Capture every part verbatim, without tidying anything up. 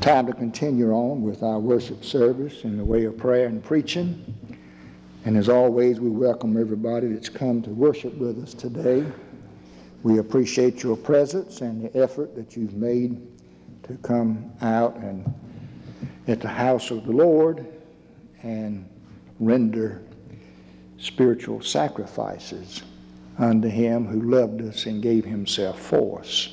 Time to continue on with our worship service in the way of prayer and preaching. And as always, we welcome everybody that's come to worship with us today. We appreciate your presence and the effort that you've made to come out and at the house of the Lord and render spiritual sacrifices unto Him who loved us and gave Himself for us.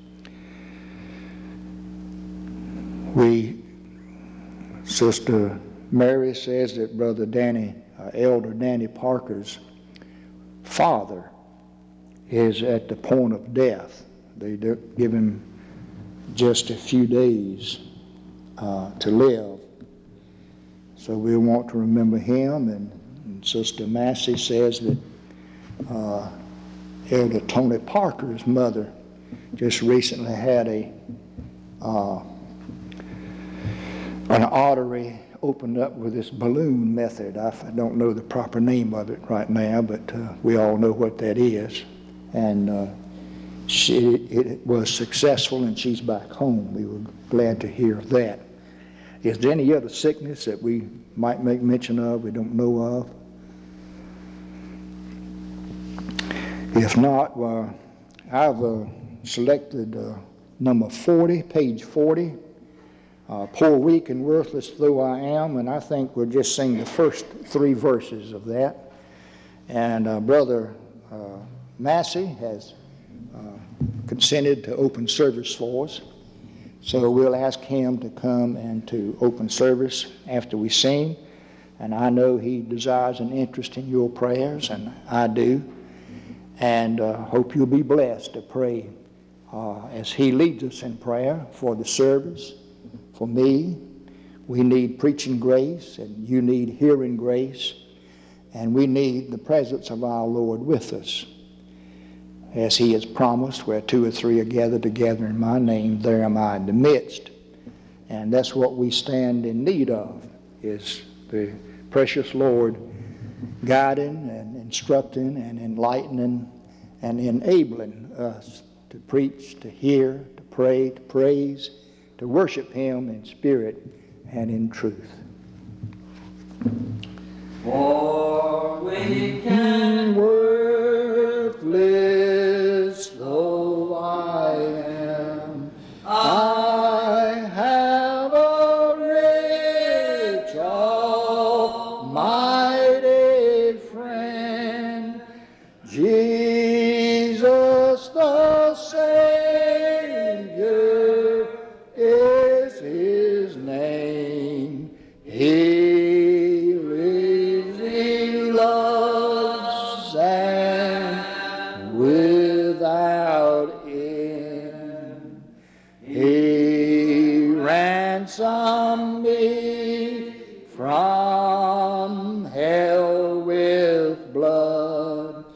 We, Sister Mary says that Brother Danny, uh, Elder Danny Parker's father is at the point of death. They give him just a few days uh, to live. So we want to remember him. And, and Sister Massey says that uh, Elder Tony Parker's mother just recently had a uh, an artery opened up with this balloon method. I don't know the proper name of it right now, but uh, we all know what that is. And uh, she, it was successful, and she's back home. We were glad to hear that. Is there any other sickness that we might make mention of, we don't know of? If not, uh, I've uh, selected uh, number forty, page forty. Uh, poor, weak, and worthless though I am, and I think we'll just sing the first three verses of that. And uh, Brother uh, Massey has uh, consented to open service for us, so we'll ask him to come and to open service after we sing. And I know he desires an interest in your prayers, and I do, and uh, hope you'll be blessed to pray uh, as he leads us in prayer for the service. For me, we need preaching grace, and you need hearing grace, and we need the presence of our Lord with us. As He has promised, where two or three are gathered together in my name, there am I in the midst. And that's what we stand in need of, is the precious Lord guiding and instructing and enlightening and enabling us to preach, to hear, to pray, to praise, to worship Him in spirit and in truth. For weak and worthless though I am, I have a rich, almighty friend, Jesus the Savior. Is His name. He lives, He loves, and without end. He ransomed me from hell with blood,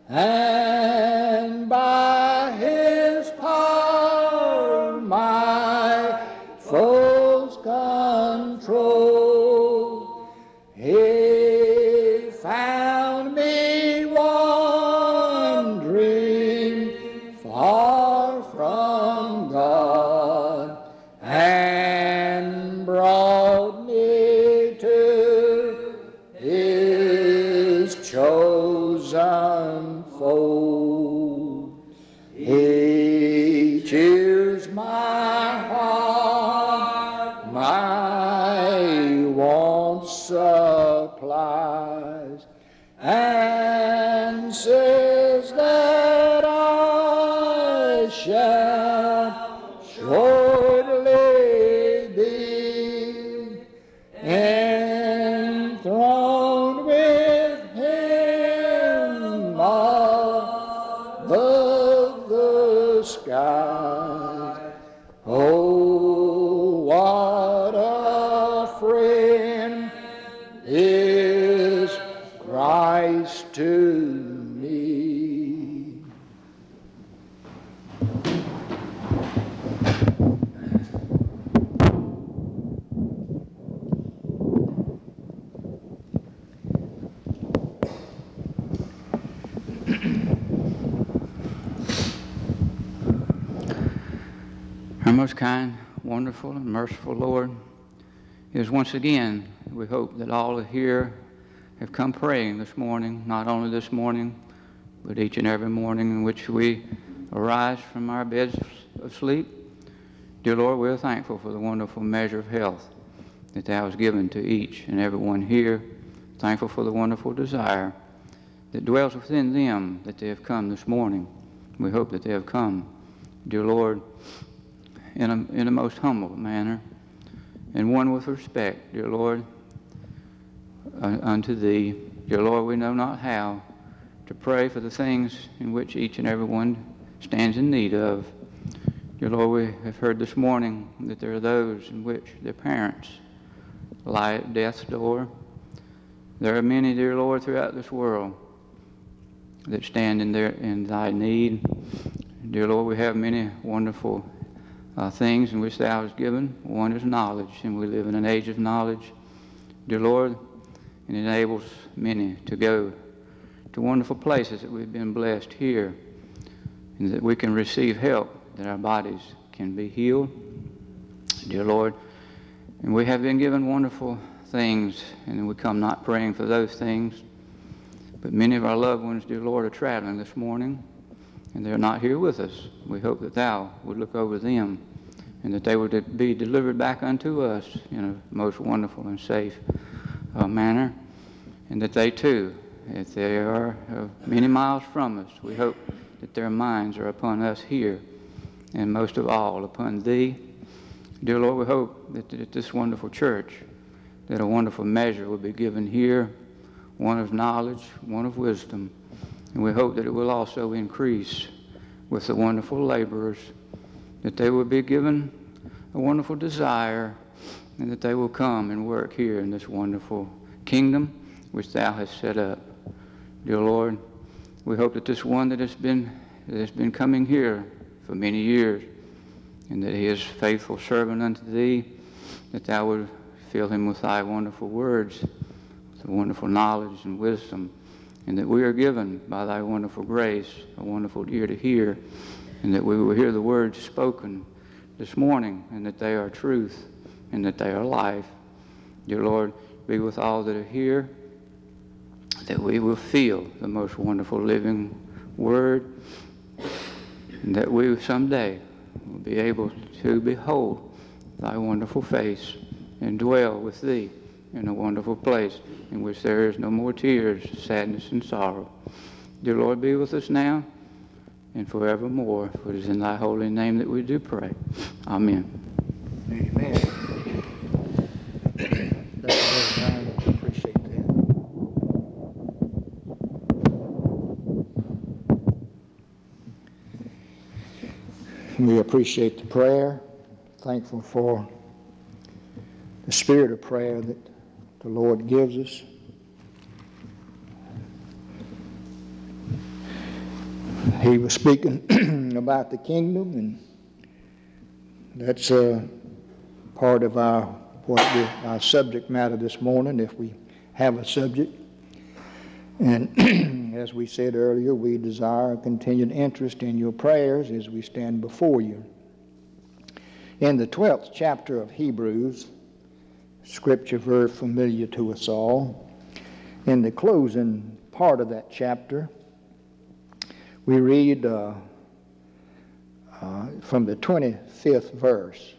and by His power my foes control. He found me wandering far from God, and brought me to His chosen fold. He cheers my heart, my wants supplies, and says that I shall shortly be enthroned with Him above the sky. Oh, what a friend is Christ to me. Our most kind, wonderful and merciful Lord, is once again, we hope that all here have come praying this morning, not only this morning, but each and every morning in which we arise from our beds of sleep. Dear Lord, we're thankful for the wonderful measure of health that Thou hast given to each and every one here. Thankful for the wonderful desire that dwells within them that they have come this morning. We hope that they have come, dear Lord, in a, in a most humble manner, and one with respect, dear Lord, uh, unto Thee. Dear Lord, we know not how to pray for the things in which each and every one stands in need of. Dear Lord, we have heard this morning that there are those in which their parents lie at death's door. There are many, dear Lord, throughout this world that stand in, their, in Thy need. Dear Lord, we have many wonderful uh, things in which Thou hast given. One is knowledge, and we live in an age of knowledge, dear Lord, and it enables many to go to wonderful places that we've been blessed here, and that we can receive help, that our bodies can be healed, dear Lord. And we have been given wonderful things, and we come not praying for those things. But many of our loved ones, dear Lord, are traveling this morning, and they're not here with us. We hope that Thou would look over them, and that they would be delivered back unto us in a most wonderful and safe uh, manner, and that they too, if they are uh, many miles from us, we hope that their minds are upon us here, and most of all upon Thee. Dear Lord, we hope that at this wonderful church, that a wonderful measure will be given here, one of knowledge, one of wisdom, and we hope that it will also increase with the wonderful laborers, that they will be given a wonderful desire, and that they will come and work here in this wonderful kingdom which Thou hast set up. Dear Lord, we hope that this one that has been that has been coming here for many years, and that he is faithful servant unto Thee, that Thou would fill him with Thy wonderful words, with the wonderful knowledge and wisdom, and that we are given by Thy wonderful grace a wonderful ear to hear, and that we will hear the words spoken this morning, and that they are truth, and that they are life. Dear Lord, be with all that are here, that we will feel the most wonderful living word, and that we someday will be able to behold Thy wonderful face and dwell with Thee in a wonderful place in which there is no more tears, sadness, and sorrow. Dear Lord, be with us now and forevermore, for it is in Thy holy name that we do pray. Amen. Amen. Thank you, Brother Brian. Appreciate that. We appreciate the prayer. Thankful for the spirit of prayer that the Lord gives us. He was speaking about the kingdom, and that's uh, part of our what we, our subject matter this morning, if we have a subject. And as we said earlier, we desire a continued interest in your prayers as we stand before you. In the twelfth chapter of Hebrews, scripture very familiar to us all, in the closing part of that chapter, we read uh, uh, from the twenty-fifth verse.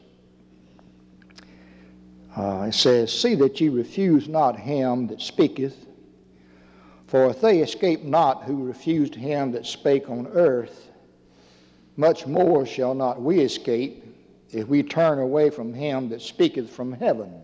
Uh, it says, "See that ye refuse not him that speaketh, for if they escape not who refused him that spake on earth, much more shall not we escape if we turn away from him that speaketh from heaven,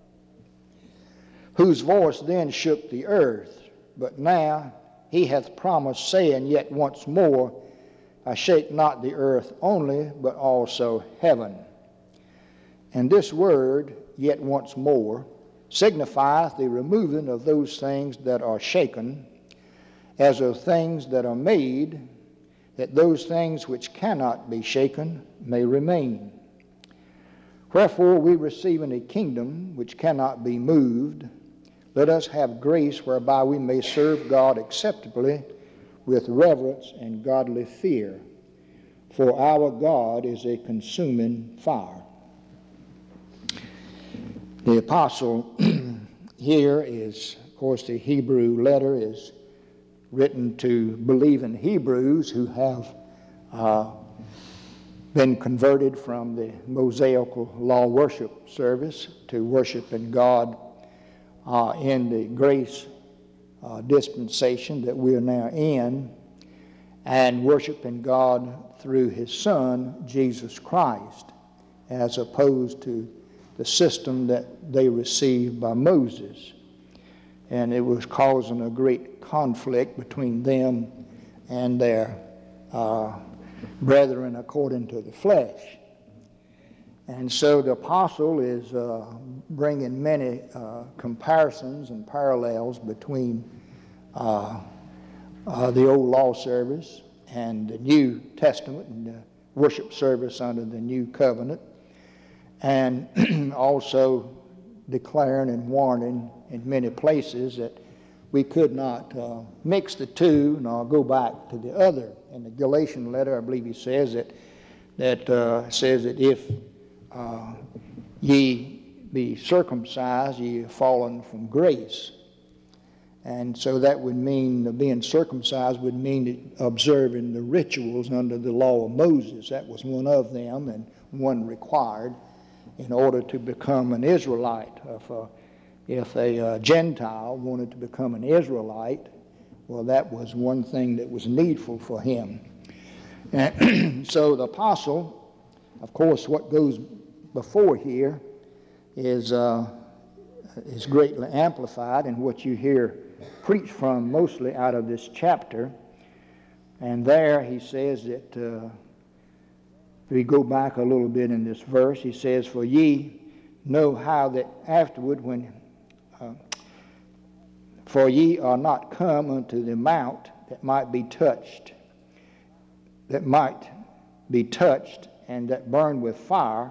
whose voice then shook the earth, but now he hath promised, saying, Yet once more I shake not the earth only, but also heaven. And this word, yet once more, signifieth the removing of those things that are shaken, as of things that are made, that those things which cannot be shaken may remain. Wherefore we receiving a kingdom which cannot be moved, let us have grace whereby we may serve God acceptably with reverence and godly fear. For our God is a consuming fire." The apostle here is, of course, the Hebrew letter is written to believing Hebrews who have uh, been converted from the Mosaical law worship service to worshiping God uh, in the grace uh, dispensation that we are now in, and worshiping God through His Son, Jesus Christ, as opposed to the system that they received by Moses. And it was causing a great conflict between them and their uh, brethren according to the flesh. And so the apostle is uh, bringing many uh, comparisons and parallels between uh, uh, the old law service and the New Testament and the worship service under the New Covenant, and also declaring and warning in many places that we could not uh, mix the two nor go back to the other. In the Galatian letter, I believe he says that that uh, says that if uh, ye be circumcised, ye have fallen from grace. And so that would mean, being circumcised would mean observing the rituals under the law of Moses. That was one of them and one required in order to become an Israelite. If a, if a uh, Gentile wanted to become an Israelite, well, that was one thing that was needful for him. And so the apostle, of course, what goes before here is, uh, is greatly amplified in what you hear preached from mostly out of this chapter. And there he says that, uh, if we go back a little bit in this verse, he says, for ye know how that afterward when, uh, for ye are not come unto the mount that might be touched, that might be touched, and that burned with fire,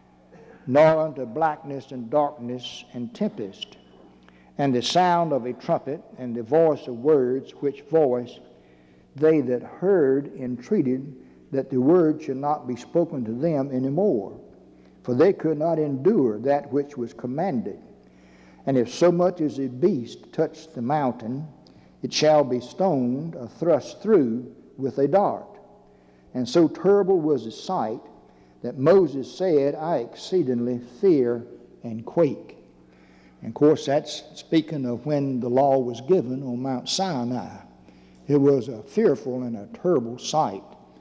nor unto blackness and darkness and tempest, and the sound of a trumpet, and the voice of words, which voice they that heard entreated that the word should not be spoken to them any more, for they could not endure that which was commanded. And if so much as a beast touch the mountain, it shall be stoned or thrust through with a dart. And so terrible was the sight that Moses said, I exceedingly fear and quake. And of course, that's speaking of when the law was given on Mount Sinai. It was a fearful and a terrible sight.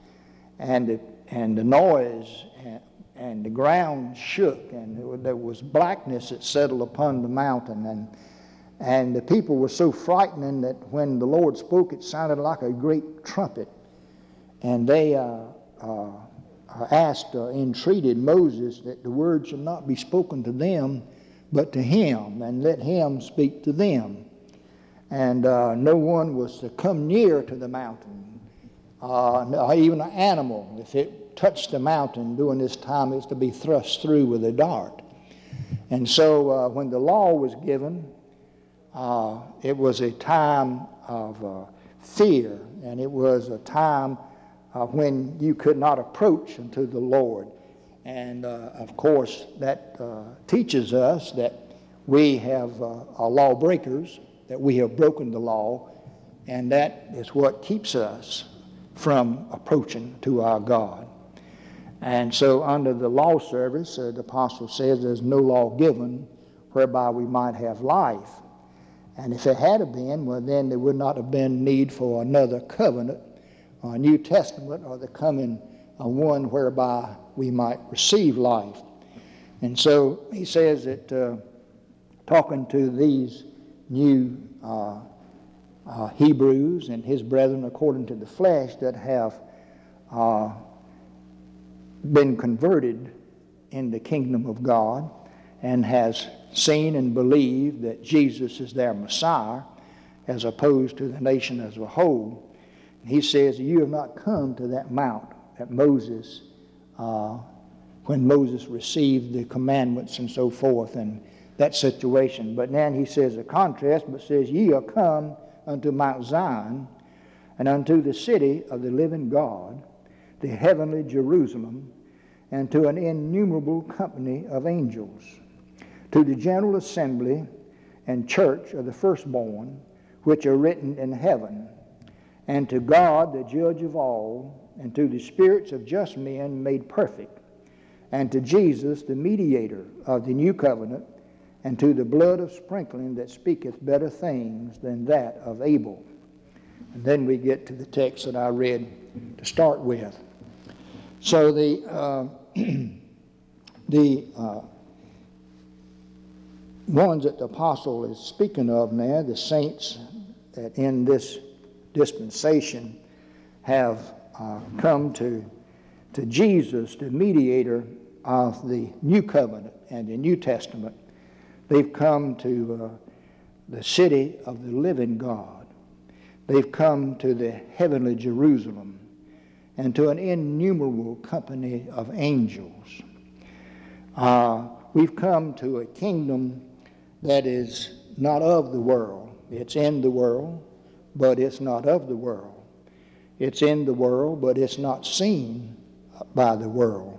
And the, and the noise and, and the ground shook, and there was blackness that settled upon the mountain. And, and the people were so frightened that when the Lord spoke, it sounded like a great trumpet. And they uh, uh, asked, uh, entreated Moses that the word should not be spoken to them, but to him, and let him speak to them. And uh, no one was to come near to the mountain. Uh, even an animal, if it touched the mountain during this time, it's to be thrust through with a dart. And so uh, when the law was given, uh, it was a time of uh, fear, and it was a time uh, when you could not approach unto the Lord. And uh, of course, that uh, teaches us that we have uh, are lawbreakers, that we have broken the law, and that is what keeps us from approaching to our God. And so under the law service, uh, the apostle says there's no law given whereby we might have life. And if it had been, well, then there would not have been need for another covenant or a New Testament or the coming of one whereby we might receive life. And so he says that uh, talking to these new uh, Uh, Hebrews and his brethren according to the flesh that have uh, been converted in the kingdom of God and has seen and believed that Jesus is their Messiah as opposed to the nation as a whole. And he says, you have not come to that mount that Moses, uh, when Moses received the commandments and so forth and that situation. But then he says a contrast, but says, ye are come unto Mount Zion, and unto the city of the living God, the heavenly Jerusalem, and to an innumerable company of angels, to the general assembly and church of the firstborn, which are written in heaven, and to God, the judge of all, and to the spirits of just men made perfect, and to Jesus, the mediator of the new covenant, and to the blood of sprinkling that speaketh better things than that of Abel. And then we get to the text that I read to start with. So the uh, the uh, ones that the apostle is speaking of now, the saints that in this dispensation have uh, come to to Jesus, the mediator of the new covenant and the New Testament. They've come to uh, the city of the living God. They've come to the heavenly Jerusalem and to an innumerable company of angels. Uh, we've come to a kingdom that is not of the world. It's in the world, but it's not of the world. It's in the world, but it's not seen by the world.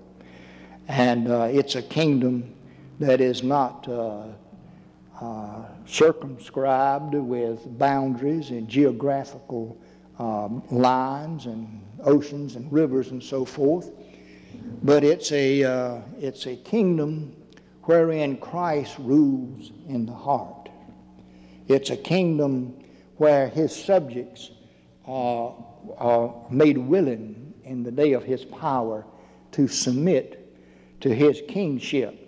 And uh, it's a kingdom that is not uh, uh, circumscribed with boundaries and geographical um, lines and oceans and rivers and so forth, but it's a uh, it's a kingdom wherein Christ rules in the heart. It's a kingdom where his subjects are, are made willing in the day of his power to submit to his kingship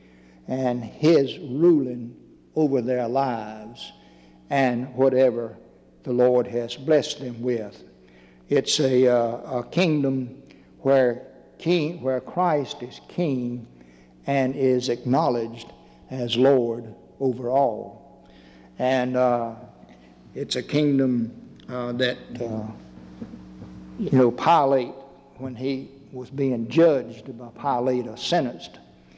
and his ruling over their lives and whatever the Lord has blessed them with. It's a, uh, a kingdom where king, where Christ is king and is acknowledged as Lord over all. And uh, it's a kingdom uh, that, uh, you know, Pilate, when he was being judged by Pilate or sentenced,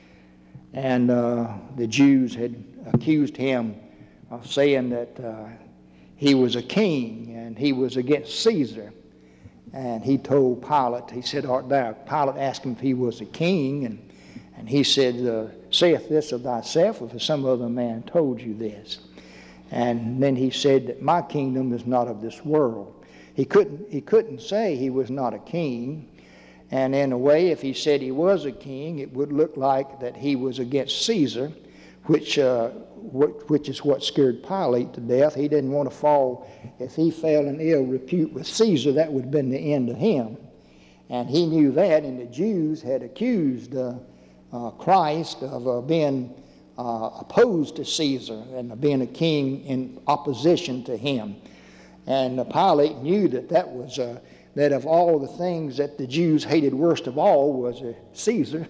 and uh, the Jews had accused him of saying that uh, he was a king and he was against Caesar. And he told Pilate, he said, art thou? Pilate asked him if he was a king, and, and he said, uh, saith this of thyself, or if some other man told you this? And then he said that my kingdom is not of this world. He couldn't, he couldn't say he was not a king. And in a way, if he said he was a king, it would look like that he was against Caesar, which uh, which is what scared Pilate to death. He didn't want to fall. If he fell in ill repute with Caesar, that would have been the end of him. And he knew that, and the Jews had accused uh, uh, Christ of uh, being uh, opposed to Caesar and of being a king in opposition to him. And uh, Pilate knew that that was... Uh, that of all the things that the Jews hated worst of all was uh, Caesar.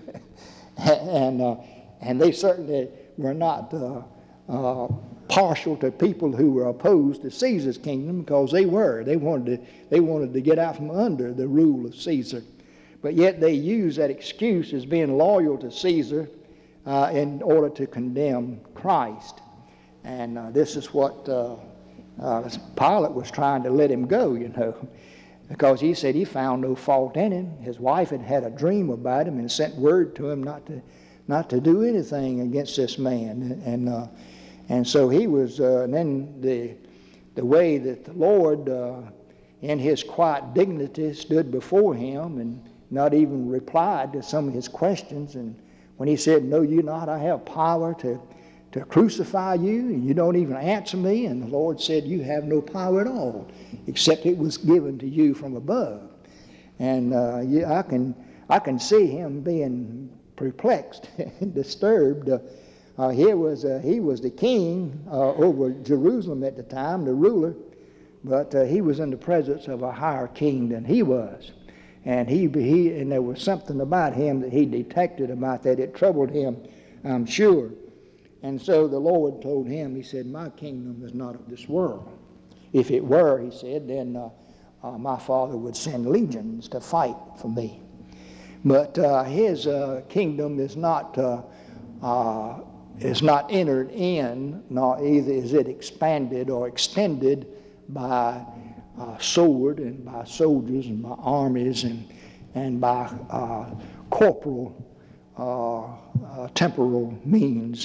and uh, and they certainly were not uh, uh, partial to people who were opposed to Caesar's kingdom, because they were. They wanted to, they wanted to get out from under the rule of Caesar. But yet they used that excuse as being loyal to Caesar uh, in order to condemn Christ. And uh, this is what uh, uh, Pilate was trying to let him go, you know. Because he said he found no fault in him. His wife had had a dream about him and sent word to him not to not to do anything against this man. And uh, and so he was, uh, and then the, the way that the Lord, uh, in his quiet dignity, stood before him and not even replied to some of his questions. And when he said, "Know you not, I have power to, to crucify you, and you don't even answer me." And the Lord said, "You have no power at all, except it was given to you from above." And uh, yeah, I can I can see him being perplexed and disturbed. Uh, uh, here was uh, he was the king uh, over Jerusalem at the time, the ruler, but uh, he was in the presence of a higher king than he was, and he he and there was something about him that he detected about that. It troubled him, I'm sure. And so the Lord told him, he said, "My kingdom is not of this world. If it were," he said, "then uh, uh, my Father would send legions to fight for me. But uh, his uh, kingdom is not uh, uh, is not entered in, nor either is it expanded or extended by uh, sword and by soldiers and by armies and and by uh, corporal uh, uh, temporal means. That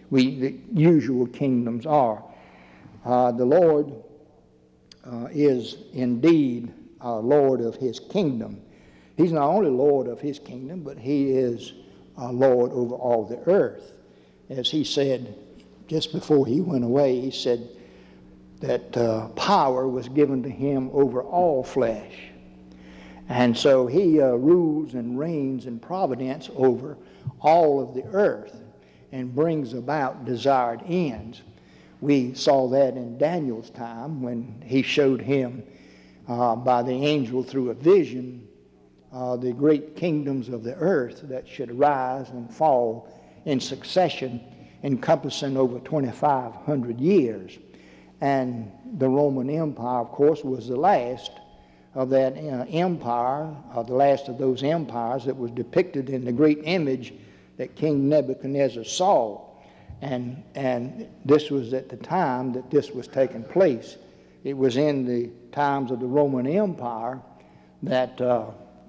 we the usual kingdoms are. Uh, the Lord uh, is indeed uh, Lord of his kingdom. He's not only Lord of his kingdom, but he is uh, Lord over all the earth. As he said just before he went away, he said that uh, power was given to him over all flesh. And so he uh, rules and reigns in providence over all of the earth and brings about desired ends. We saw that in Daniel's time when he showed him uh, by the angel through a vision uh, the great kingdoms of the earth that should rise and fall in succession, encompassing over twenty-five hundred years. And the Roman Empire, of course, was the last of that uh, empire, uh, the last of those empires that was depicted in the great image that King Nebuchadnezzar saw. And, and this was at the time that this was taking place. It was in the times of the Roman Empire that uh,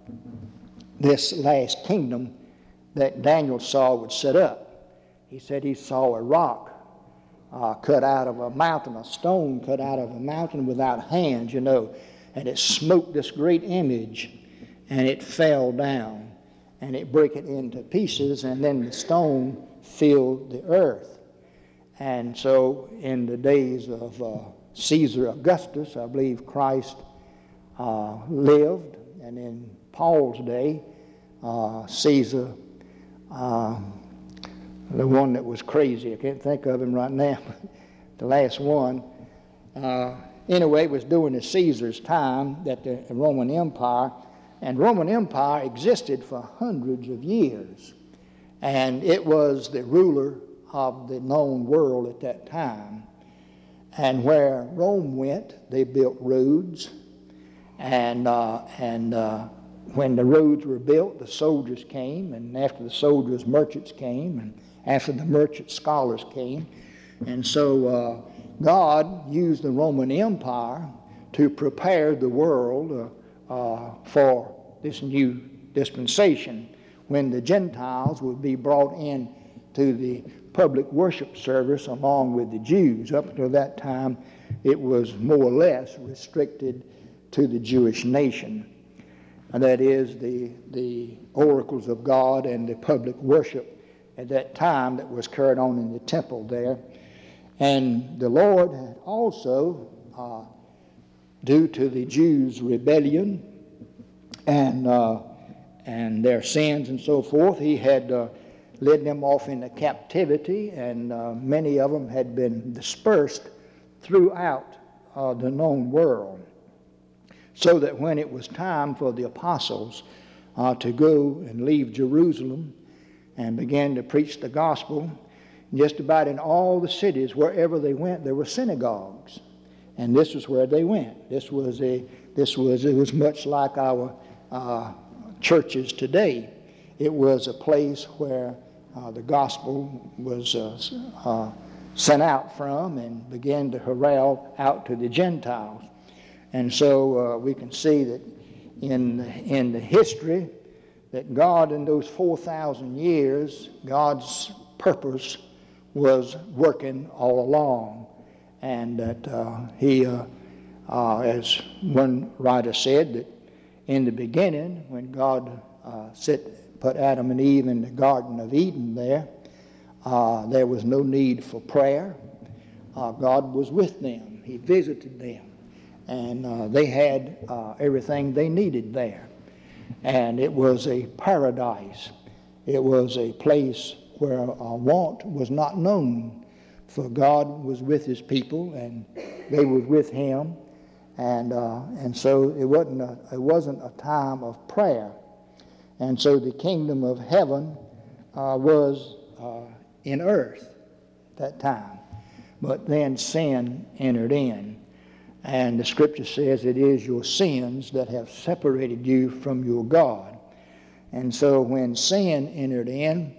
this last kingdom that Daniel saw would set up. He said he saw a rock uh, cut out of a mountain, a stone cut out of a mountain without hands, you know, and it smote this great image, and it fell down, and it broke it into pieces, and then the stone filled the earth. And so in the days of uh, Caesar Augustus, I believe Christ uh, lived, and in Paul's day, uh, Caesar, uh, the one that was crazy, I can't think of him right now, the last one, uh, anyway, it was during the Caesar's time that the Roman Empire, and Roman Empire existed for hundreds of years. And it was the ruler of the known world at that time. And where Rome went, they built roads. And, uh, and uh, when the roads were built, the soldiers came. And after the soldiers, merchants came. And after the merchants, scholars came. And so uh, God used the Roman Empire to prepare the world uh, uh, for this new dispensation, when the Gentiles would be brought in to the public worship service along with the Jews. Up until that time, it was more or less restricted to the Jewish nation. And that is the, the oracles of God and the public worship at that time that was carried on in the temple there. And the Lord had also, uh, due to the Jews' rebellion and uh, and their sins and so forth, he had uh, led them off into captivity, and uh, many of them had been dispersed throughout uh, the known world. So that when it was time for the apostles uh, to go and leave Jerusalem and begin to preach the gospel, just about in all the cities, wherever they went, there were synagogues. And this was where they went. This was a, this was, it was much like our uh, churches today. It was a place where uh, the gospel was uh, uh, sent out from and began to herald out to the Gentiles. And so uh, we can see that in, in the history that God, in those four thousand years, God's purpose was working all along. And that uh, he, uh, uh, as one writer said, that in the beginning, when God uh, sit, put Adam and Eve in the Garden of Eden there, uh, there was no need for prayer. Uh, God was with them. He visited them. And uh, they had uh, everything they needed there. And it was a paradise. It was a place where uh, want was not known, for God was with his people and they were with him. And uh, and so it wasn't a, it wasn't a time of prayer. And so the kingdom of heaven uh, was uh, in earth at that time. But then sin entered in. And the scripture says it is your sins that have separated you from your God. And so when sin entered in,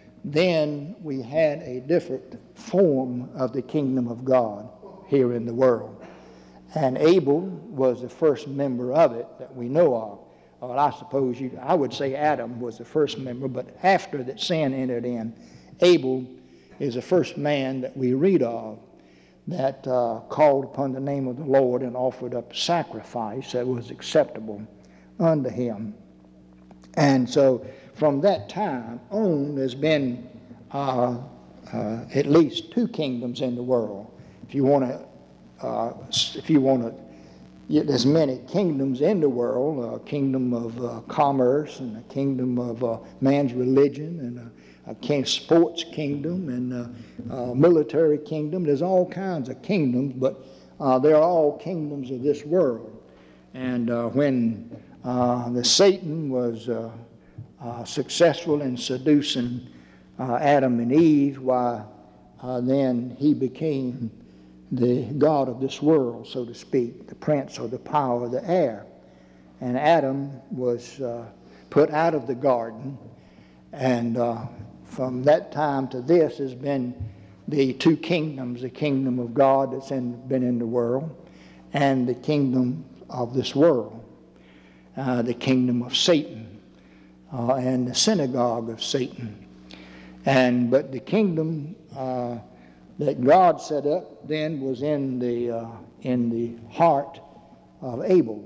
then we had a different form of the kingdom of God here in the world. And Abel was the first member of it that we know of. Well, I suppose you, I would say Adam was the first member, but after that sin entered in, Abel is the first man that we read of that uh, called upon the name of the Lord and offered up a sacrifice that was acceptable unto him. And so from that time on, there's been uh, uh, at least two kingdoms in the world. If you want to, uh, if you want to, there's many kingdoms in the world: a kingdom of uh, commerce, and a kingdom of uh, man's religion, and a, a king, sports kingdom, and a, a military kingdom. There's all kinds of kingdoms, but uh, they're all kingdoms of this world. And uh, when uh, the Satan was uh, uh, successful in seducing uh, Adam and Eve, why uh, then he became the god of this world, so to speak, the prince or the power of the air. And Adam was uh, put out of the garden, and uh, from that time to this has been the two kingdoms, the kingdom of God that's in, been in the world, and the kingdom of this world, uh, the kingdom of Satan, uh, and the synagogue of Satan. And but the kingdom uh, that God set up then was in the uh, in the heart of Abel,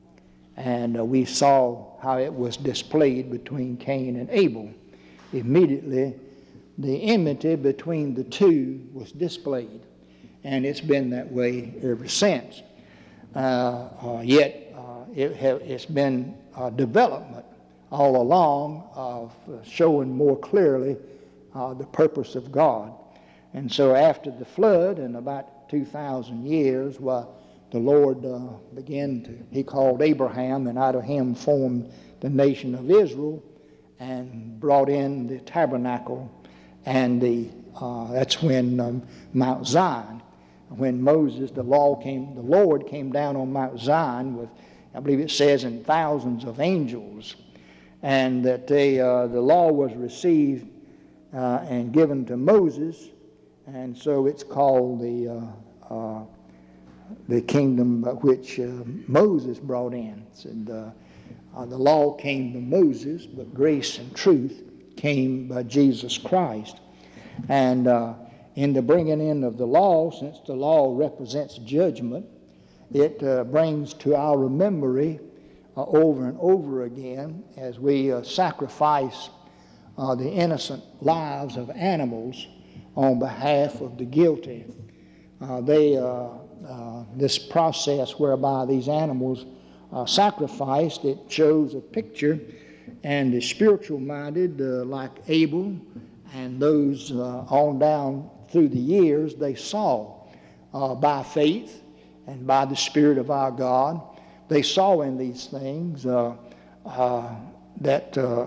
and uh, we saw how it was displayed between Cain and Abel. Immediately, the enmity between the two was displayed, and it's been that way ever since. Uh, uh, yet uh, it have, it's been a development all along of showing more clearly uh, the purpose of God. And so after the flood, in about two thousand years, well, the Lord uh, began to, he called Abraham, and out of him formed the nation of Israel, and brought in the tabernacle, and the uh, that's when um, Mount Zion, when Moses, the law came, the Lord came down on Mount Zion with, I believe it says, in thousands of angels, and that they, uh, the law was received uh, and given to Moses. And so it's called the uh, uh, the kingdom which uh, Moses brought in. And, uh, uh, the law came to Moses, but grace and truth came by Jesus Christ. And uh, in the bringing in of the law, since the law represents judgment, it uh, brings to our memory uh, over and over again as we uh, sacrifice uh, the innocent lives of animals on behalf of the guilty. Uh, they, uh, uh, this process whereby these animals are sacrificed, it shows a picture, and the spiritual-minded, uh, like Abel, and those uh, on down through the years, they saw uh, by faith and by the Spirit of our God, they saw in these things uh, uh, that uh,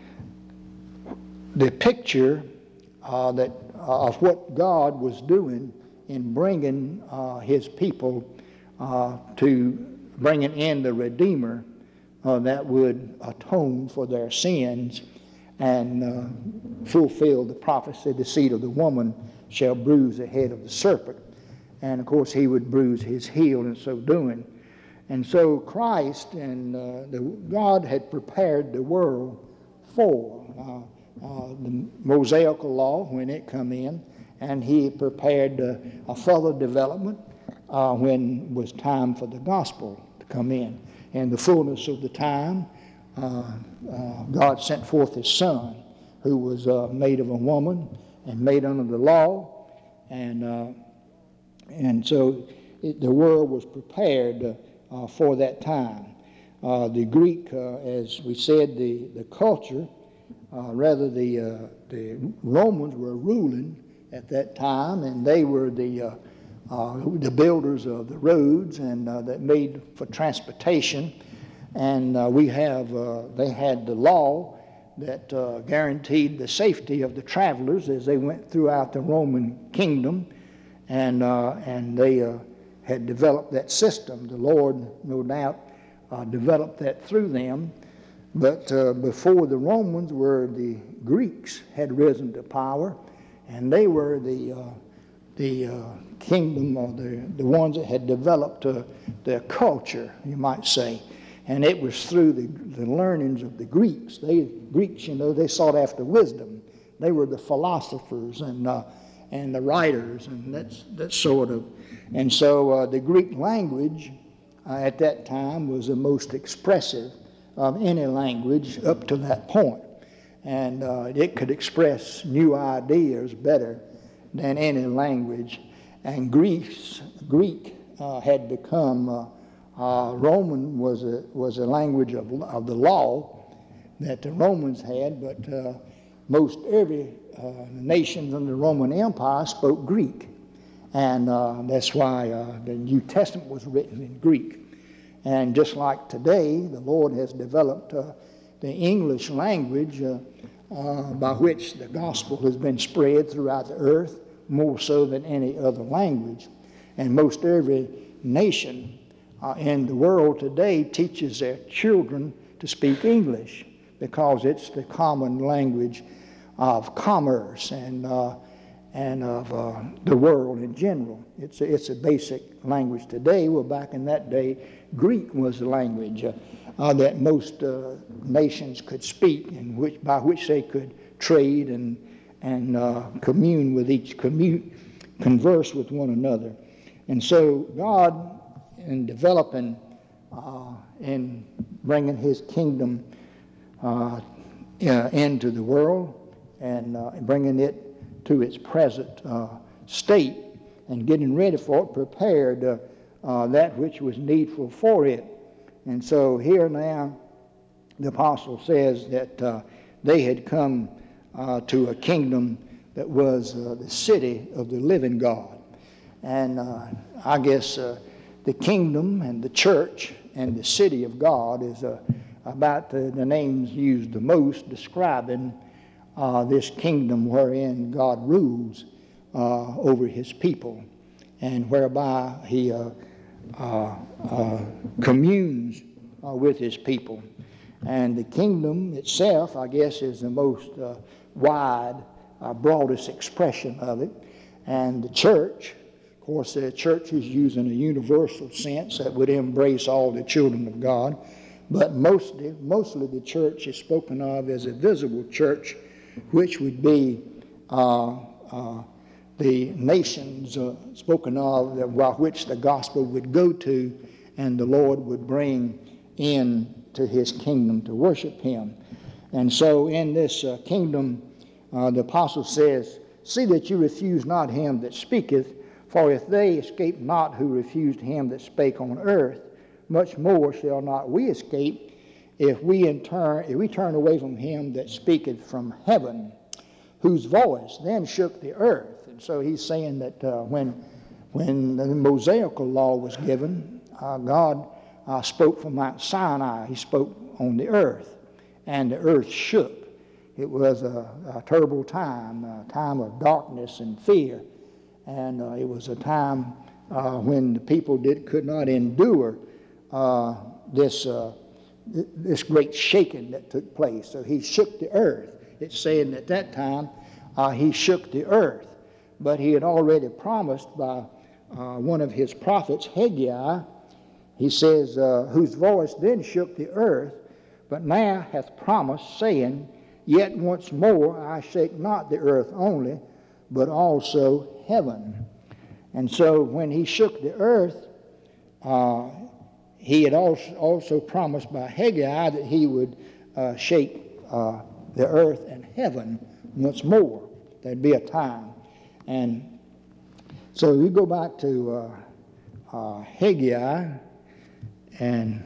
the picture uh, that of what God was doing in bringing uh, his people uh, to bringing in the Redeemer uh, that would atone for their sins and uh, fulfill the prophecy, the seed of the woman shall bruise the head of the serpent. And of course he would bruise his heel in so doing. And so Christ and uh, the, God had prepared the world for uh, Uh, the Mosaical law when it come in, and he prepared uh, a further development uh, when it was time for the gospel to come in. In the fullness of the time, uh, uh, God sent forth his Son, who was uh, made of a woman and made under the law, and uh, and so it, the world was prepared uh, uh, for that time. Uh, the Greek, uh, as we said, the, the culture, Uh, rather, the uh, the Romans were ruling at that time, and they were the uh, uh, the builders of the roads and uh, that made for transportation. And uh, we have uh, they had the law that uh, guaranteed the safety of the travelers as they went throughout the Roman kingdom, and uh, and they uh, had developed that system. The Lord, no doubt, uh, developed that through them. But uh, before the Romans were the Greeks had risen to power, and they were the uh, the uh, kingdom or the, the ones that had developed uh, their culture, you might say. And it was through the, the learnings of the Greeks. They Greeks, you know, they sought after wisdom. They were the philosophers and uh, and the writers, and that's that sort of. And so uh, the Greek language uh, at that time was the most expressive of any language up to that point. And uh, it could express new ideas better than any language. And Greece, Greek uh, had become, uh, uh, Roman was a, was a language of, of the law that the Romans had, but uh, most every uh, nation in the Roman Empire spoke Greek. And uh, that's why uh, the New Testament was written in Greek. And just like today, the Lord has developed uh, the English language uh, uh, by which the gospel has been spread throughout the earth, more so than any other language. And most every nation uh, in the world today teaches their children to speak English because it's the common language of commerce and uh, and of uh, the world in general. It's a, it's a basic language today. Well, back in that day, Greek was the language uh, uh, that most uh, nations could speak, and which by which they could trade and and uh, commune with each commune, converse with one another. And so God, in developing uh, in bringing His kingdom uh, uh, into the world and uh, bringing it to its present uh, state and getting ready for it, prepared uh, uh, that which was needful for it. And so here now, the apostle says that uh, they had come uh, to a kingdom that was uh, the city of the living God. And uh, I guess uh, the kingdom and the church and the city of God is uh, about the, the names used the most describing Uh, this kingdom wherein God rules uh, over His people, and whereby He uh, uh, uh, communes uh, with His people. And the kingdom itself, I guess, is the most uh, wide, uh, broadest expression of it. And the church, of course, the church is used in a universal sense that would embrace all the children of God. But mostly, mostly the church is spoken of as a visible church, which would be uh, uh, the nations uh, spoken of by which the gospel would go to and the Lord would bring in to His kingdom to worship Him. And so in this uh, kingdom, uh, the apostle says, "See that you refuse not him that speaketh, for if they escape not who refused him that spake on earth, much more shall not we escape if we in turn if we turn away from him that speaketh from heaven, whose voice then shook the earth." And so he's saying that uh, when when the Mosaical law was given, uh, God uh, spoke from Mount Sinai. He spoke on the earth, and the earth shook. It was a, a terrible time, a time of darkness and fear, and uh, it was a time uh, when the people did could not endure uh, this. Uh, this great shaking that took place. So He shook the earth. It's saying at that time uh, He shook the earth. But He had already promised by uh, one of His prophets, Haggai, He says, uh, whose voice then shook the earth, but now hath promised, saying, "Yet once more I shake not the earth only, but also heaven." And so when He shook the earth, uh, He had also, also promised by Haggai that He would uh, shake uh, the earth and heaven once more. There'd be a time. And so we go back to uh, uh, Haggai, and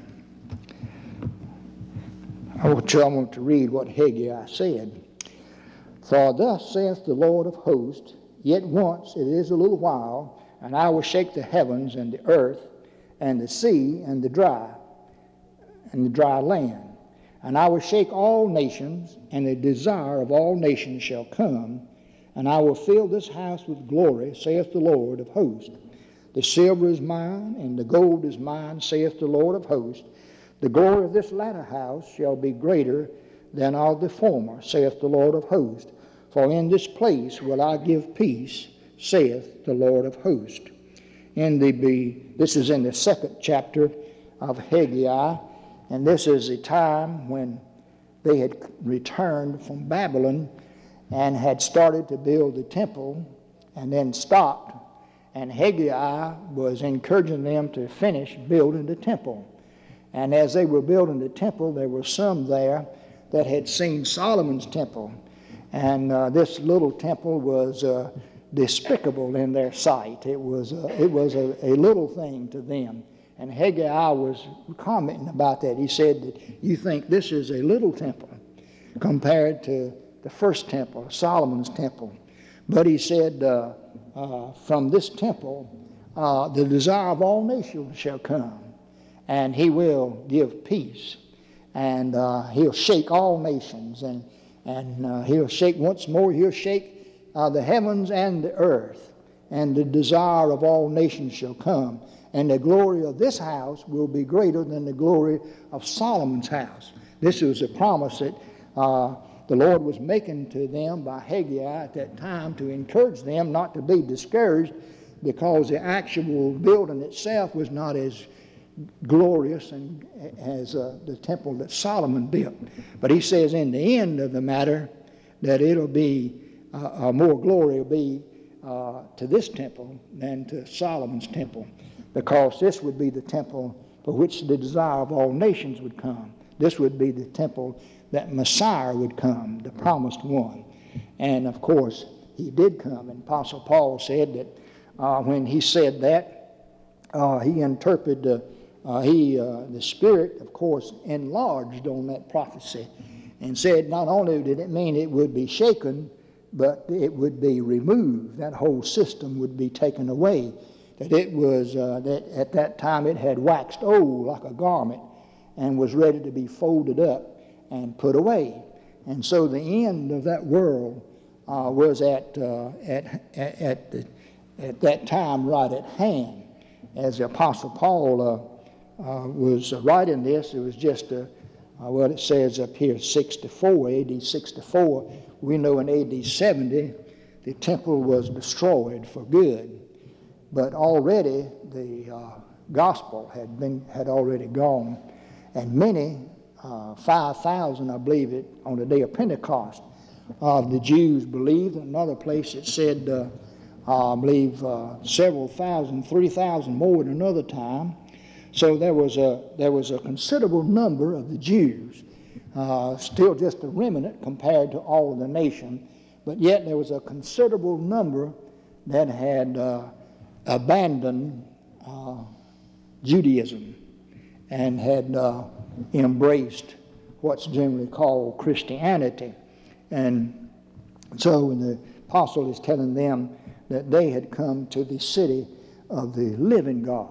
I want, to, I want to read what Haggai said. "For thus saith the Lord of hosts, yet once, it is a little while, and I will shake the heavens and the earth, and the sea, and the dry, and the dry land. And I will shake all nations, and the desire of all nations shall come, and I will fill this house with glory, saith the Lord of hosts. The silver is mine, and the gold is mine, saith the Lord of hosts. The glory of this latter house shall be greater than of the former, saith the Lord of hosts. For in this place will I give peace, saith the Lord of hosts." In the be this is in the second chapter of Haggai, and this is the time when they had returned from Babylon, and had started to build the temple and then stopped. And Haggai was encouraging them to finish building the temple. And as they were building the temple, there were some there that had seen Solomon's temple. And uh, this little temple was uh, despicable in their sight. It was, uh, it was a, a little thing to them. And Haggai was commenting about that. He said that you think this is a little temple compared to the first temple, Solomon's temple. But he said, uh, uh, from this temple, uh, the desire of all nations shall come, and he will give peace. And uh, he'll shake all nations, and, and uh, he'll shake once more, he'll shake uh, the heavens and the earth, and the desire of all nations shall come. And the glory of this house will be greater than the glory of Solomon's house. This was a promise that uh, the Lord was making to them by Haggai at that time to encourage them not to be discouraged, because the actual building itself was not as glorious and as uh, the temple that Solomon built. But he says in the end of the matter that it'll be uh, uh, more glory will be uh, to this temple than to Solomon's temple, because this would be the temple for which the desire of all nations would come. This would be the temple that Messiah would come, the promised one. And of course, he did come. And Apostle Paul said that uh, when he said that, uh, he interpreted, uh, uh, he, uh, the Spirit, of course, enlarged on that prophecy and said not only did it mean it would be shaken, but it would be removed. That whole system would be taken away. That it was, uh, that at that time it had waxed old like a garment and was ready to be folded up and put away. And so the end of that world uh, was at, uh, at, at, at, the, at that time right at hand. As the Apostle Paul uh, uh, was writing this, it was just a, uh, what it says up here, sixty-four, A D sixty-four. We know in A D seventy, the temple was destroyed for good. But already the uh, gospel had been had already gone, and many, uh, five thousand, I believe it, on the day of Pentecost, uh, the Jews believed. Another place it said, uh, uh, I believe, uh, several thousand, three thousand more at another time. So there was a there was a considerable number of the Jews, uh, still just a remnant compared to all of the nation, but yet there was a considerable number that had uh, abandoned uh, Judaism and had uh, embraced what's generally called Christianity. And so the apostle is telling them that they had come to the city of the living God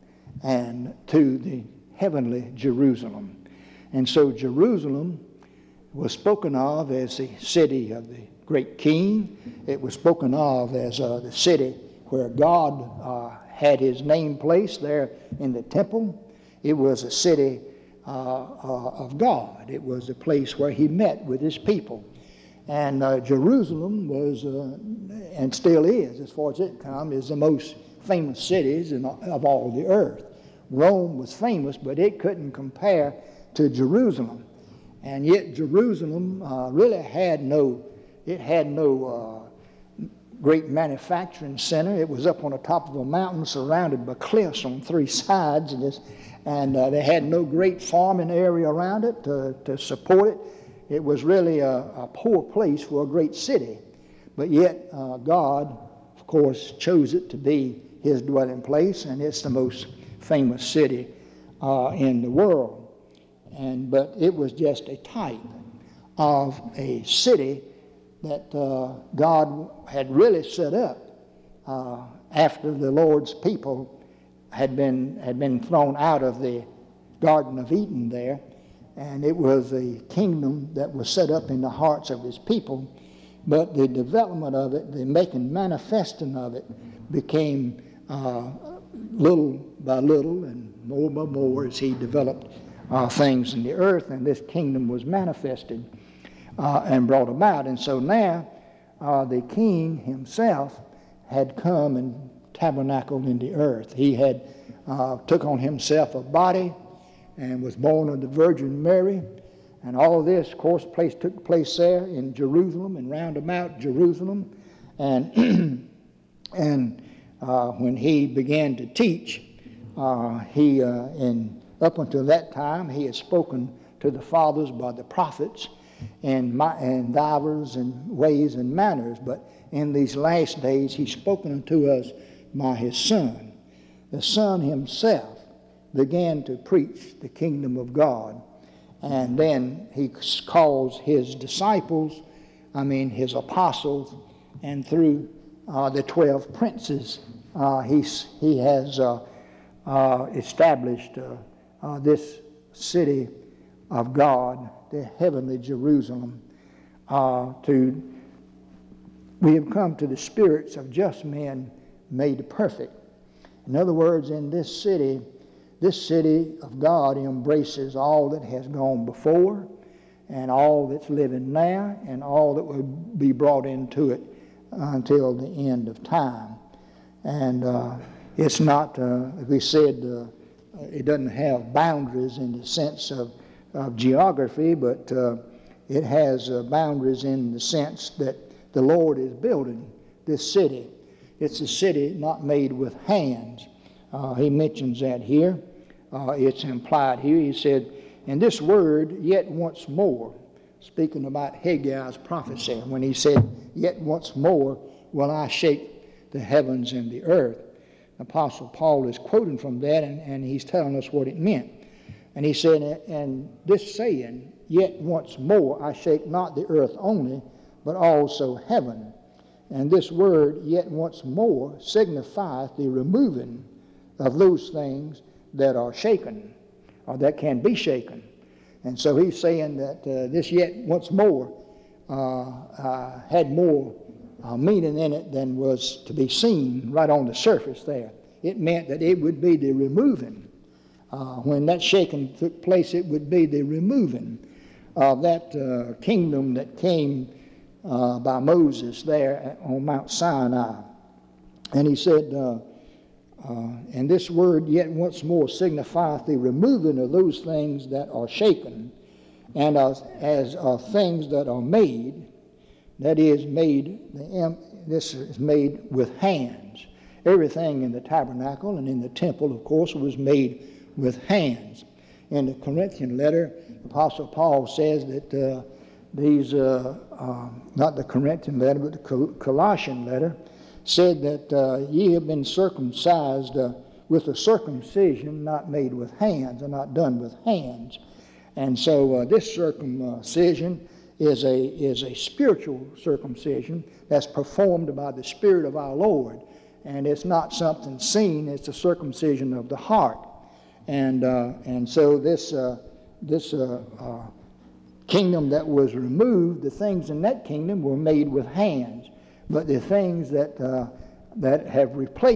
and to the heavenly Jerusalem. And so Jerusalem was spoken of as the city of the great king. It was spoken of as uh, the city where God uh, had his name placed there in the temple. It was a city uh, uh, of God. It was a place where he met with his people. And uh, Jerusalem was, uh, and still is, as far as it comes, is the most famous cities in, of all the earth. Rome was famous, but it couldn't compare to Jerusalem. And yet Jerusalem uh, really had no, it had no uh, great manufacturing center. It was up on the top of a mountain surrounded by cliffs on three sides, and, just, and uh, they had no great farming area around it to, to support it. It was really a, a poor place for a great city. But yet uh, God, of course, chose it to be his dwelling place, and it's the most famous city uh, in the world. And but it was just a type of a city that uh, God had really set up uh, after the Lord's people had been had been thrown out of the Garden of Eden there, and it was a kingdom that was set up in the hearts of his people. But the development of it, the making manifesting of it, became uh, little by little and more by more as he developed uh, things in the earth, and this kingdom was manifested uh, and brought about. And so now uh, the king himself had come and tabernacled in the earth. He had uh, took on himself a body and was born of the Virgin Mary And all of this, of course, place, took place there in Jerusalem and round about Jerusalem. And, and uh, when he began to teach, uh, he, uh, in, up until that time, he had spoken to the fathers by the prophets in, my, in divers and ways and manners. But in these last days, he's spoken unto us by his Son. The Son himself began to preach the kingdom of God. And then he calls his disciples, I mean his apostles, and through uh, the twelve princes, uh, he's, he has uh, uh, established uh, uh, this city of God, the heavenly Jerusalem. Uh, to we have come to the spirits of just men made perfect. In other words, in this city, this city of God embraces all that has gone before and all that's living now and all that will be brought into it until the end of time. And uh, it's not, uh, as we said, uh, it doesn't have boundaries in the sense of, of geography, but uh, it has uh, boundaries in the sense that the Lord is building this city. It's a city not made with hands. Uh, he mentions that here. Uh, it's implied here. He said, and this word, yet once more, speaking about Haggai's prophecy, when he said, yet once more will I shake the heavens and the earth. Apostle Paul is quoting from that, and, and he's telling us what it meant. And he said, and this saying, yet once more I shake not the earth only, but also heaven. And this word, yet once more, signifieth the removing of those things that are shaken, or that can be shaken. And so he's saying that uh, this yet once more uh, uh, had more uh, meaning in it than was to be seen right on the surface there. It meant that it would be the removing. Uh, when that shaking took place, it would be the removing of that uh, kingdom that came uh, by Moses there on Mount Sinai. And he said, uh, Uh, and this word yet once more signifieth the removing of those things that are shaken, and as, as of things that are made, that is made, the, this is made with hands. Everything in the tabernacle and in the temple, of course, was made with hands. In the Corinthian letter, Apostle Paul says that uh, these, uh, uh, not the Corinthian letter, but the Col- Colossian letter, said that uh, ye have been circumcised uh, with a circumcision not made with hands, or not done with hands. And so uh, this circumcision is a, is a spiritual circumcision that's performed by the Spirit of our Lord. And it's not something seen, it's a circumcision of the heart. And, uh, and so this, uh, this uh, uh, kingdom that was removed, the things in that kingdom were made with hands. But the things that uh, that have replaced